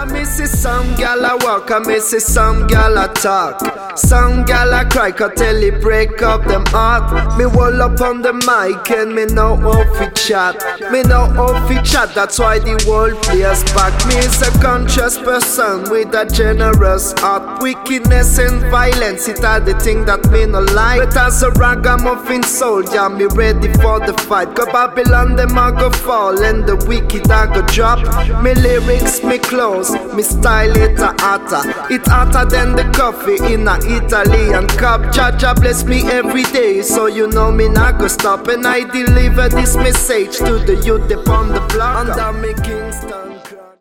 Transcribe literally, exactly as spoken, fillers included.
I miss see some gal a walk, I miss see some gal a talk. Some gal a cry, cause tell it break up them heart. Me roll up on the mic and me know how fi chat. Me know how fi chat, that's why the world plays back. Me is a conscious person with a generous heart. Wickedness and violence, it are the thing that me no like. But as a ragamuffin soldier, me ready for the fight. Cause Babylon them a go fall and the wicked a go drop. Me lyrics, me clothes, me style it a hotter. It hotter than the coffee in a Italian cup. Jaja bless me every day, so you know me not go stop. And I deliver this message to the youth upon the block under me Kingston.